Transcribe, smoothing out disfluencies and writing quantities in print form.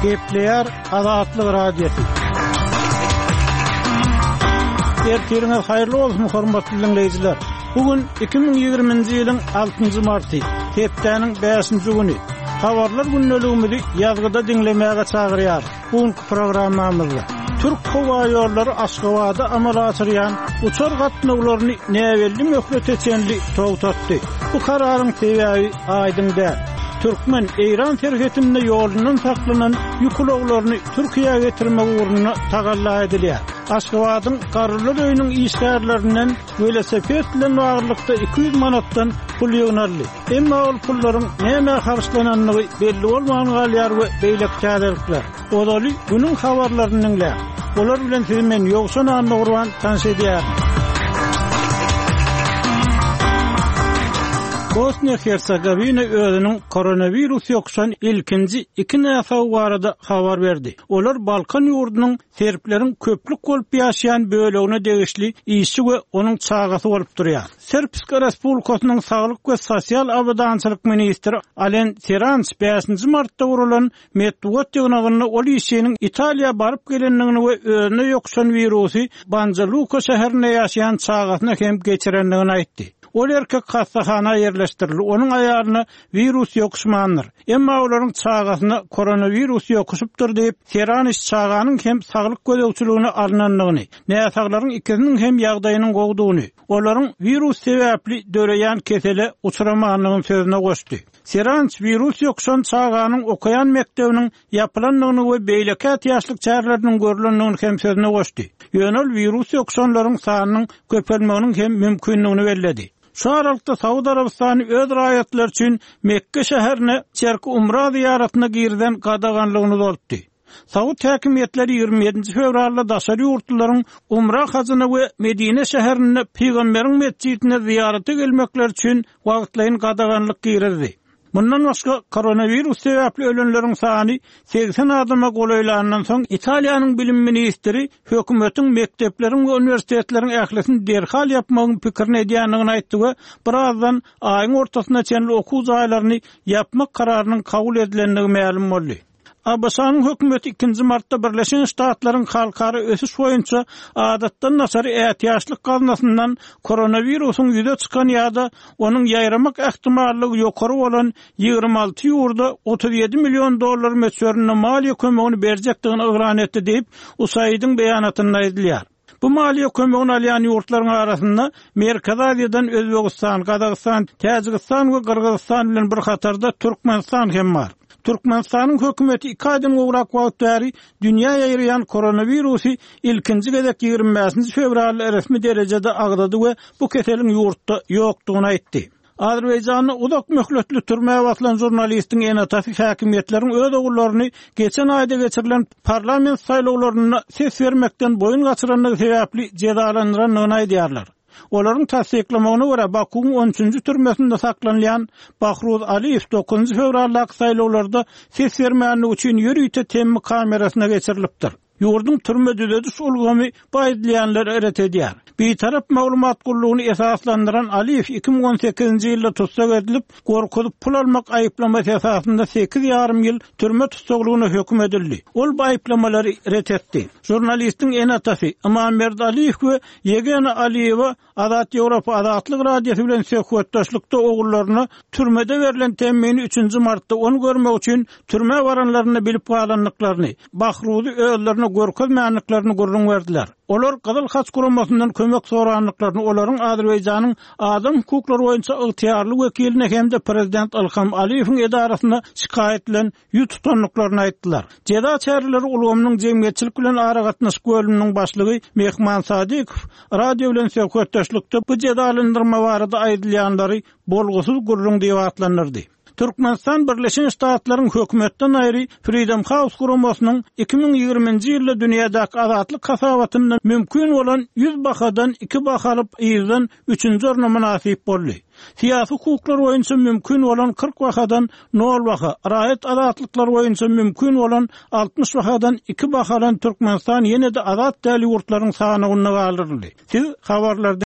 Gepleyer Azatlyk Radiosu. Ertiriniz hayırlı olsun hormatly dinleyijiler. Bugün 2020-nji ýylyň 6-njy marty, hepdeniň 5-nji güni. Habarlar günnäligimizi ýazgyda dinlemäge çagyrýar. Bugünkü programmamyzda Türk Hava ýollary Aşgabatda amal açyrýan uçar gatnawlaryny näwelli möhlet etýänli togtatdy. Bu kararyň sebäbi aýdyn däl. Türkmen Eýran serhetinde ýolundan saklanan ýukulaglaryny Türkiýe'ye getirmek uğruna tagalla edilýär. Aşgabatyň Garrylar öýüniň işgärlerinden velosiped bilen bagyrlykda 200 manatdan pul ýöňärli. Emma ol pullaryň näme harçlananlygy belli bolmagan galýar we beýlekçälikler. Odaly günüň habarlaryny dinlä. Olar bilen sizi men ýoksan anlagurwan tanış edýär. Bosnia-Herzegovina özünün koronavirus ýoksan ilkinji 2 näfä barada habar berdi. Olar Balkan ýurdunyň serplerin köplük bolup ýaşaýan bölegine degişli işi we onuň çagasy bolup durýar. Srpska Respublikasynyň saglyk we sosial abadançylyk ministri Alen Serans 5-nji martda urulan medeniýet ýygnagyny ol işiniň Italiýa baryp gelenligini we özüne ýoksan wirusy Banjaluka şäherine ýaşaýan çagasyna hem geçirenligini aýtdy. Ol erkek hastahana yerleştirildi. Onun ayarına virüs yokuşmandır. Emma olaryň çagasyna koronavirus yokuşupdyr diýip, Seraniş çaganyň hem saglyk gözegçiligine alynanlygyny, näsaglaryň ikisiniň hem ýagdaýynyň gowdugyny, olaryň virus sebäpli döreýän kesele uçuramagynyň sözüne goşdy. Seraniş virus yokuşan çaganyň okayan mektebiniň ýapylanlygyny we beýlekat ýaşlyk çärleriniň görülenligini hem sözüne goşdy. Ýönel virus yokuşanlaryň sanynyň köpelmeginiň hem mümkinligini belledi. Şu aralykda Saudi Arabistany öz raýatlar üçin Mekke şäherine çerki umra ziyaretine girden gadaganlygyny bolupdy. Saudi häkimetleri 27 fevralda daşary ýurtlaryň umra hazyny we Medine şäherine Peýgamberiň mescidine ziyarete gelmekler üçin wagtlaryň gadaganlyk girdi. Bundan başga koronavirus sebäpli ölenleriň sany 80 adama golaýlandan soň Italiýanyň bilim ministri hökümetiň mektepleriň we uniwersitetleriň ählesini derhal ýapmagyň pikirini edýänligini aýtdy we birazdan aýyň ortasyna çenli okuw jaýlaryny ýapmak kararynyň kabul edilenligi ma'lum boldy. Abbasanyň hökümeti 2 martda Birleşen Ştatlaryň halkary ösüş boýunça adatdan nasary ätiýaçlyk gaznasyndan koronawirusyň ýüze çykan ýa-da onuň ýaýramak ähtimallygy ýokary bolan 26 ýurda $37 milyon möçberine maliýe kömegini berjekdigini ygran etdi diýip USAID'ň beýanatynda aýdylýar. Bu maliýe kömegini alýan ýurtlaryň arasynda Merkez Aziýadan Özbegistan, Kazakystan, Täjikistan we Kyrgyzstan bilen bir hatarda Türkmenistan hem bar. Türkmenistanyň hökümeti 2 aýdan gowrak wagtary dünýäye ýaýraýan koronavirusy ilkinji gezek 25 fevralda resmi derejede agdady we bu keseliň ýurtda ýokdugyny aýtdy. Azerbaýjanyň uzak möhletli türmäge batylan jurnalistiň enatasy häkimetleriň öz oglaryny geçen aýda geçirilen parlament saýlawlaryna ses bermekden boyun gaçyranlygy sebäpli jezalandyranlygyny aýdýarlar. Olaryň tasdiklamagyna görä Bakuň 13-nji türmesinde saklanýan Bahruz Aliýew 9 fevraldaky saýlawlarda ses bermänligi üçin ýürüýte temmi kamerasyna geçirilipdir. Ýurdun türme düzediş ulgamy baýdylýanlar eret edýär. Bir tarap maglumat gullugyny esaslandyran Aliýew 2018-nji ýylda tutsak edilip, gorkudyp pul almak aýyplamasy esasynda 8,5 ýyl türme tutsaklygyna hökm edildi. Ol aýyplamary ret etdi. Jurnalistiň enatasy Amamerd Aliýew we Yegena Aliýewa Azat Ýewropa Azatlyk Radiosu bilen söhbetdaşlykda oglaryna türmede berilen temmini 3 martda onu görmek üçin türme baranlaryny bilip galanlyklaryny, Bahruzy özlerine görkezmänliklaryny gurrun berdiler. Olar Gyzyl Haç guramasyndan kömek soranlyklaryny olaryň Azerbaýjanyň adam hukuklary boýunça ygtyýarly wekiline hem-de prezident Ilham Aliýewiň edarasyna şikaýet bilen ýüz tutanlyklaryny aýtdylar. Jeda çäreleri ulgamynyň jemgyýetçilik bilen ara gatnaşyk bölüminiň başlygy Mehman Sadikow radio bilen söhbetdaşlykda bu jedalandyrma barada aýdylýanlary bolgusyz gurrun diýip atlanyrdy. Türkmenistan Birleşen Ştatlaryň hökümetden aýry Freedom House guramasynyň 2020-nji ýylda dünýädäki azatlyk hasabatyny mümkin bolan 100 bakadan 2 bakalyp ýyzdan 3-nji orna münasip boldy. Siyasi hukuklar boýunça mümkin bolan 40 bakadan 0 baka, raýat azatlyklar boýunça mümkin bolan 60 bakadan 2 bakalan Türkmenistan ýene-de azat däli ýurtlaryň sanyny galyrdy. Siz habarlarda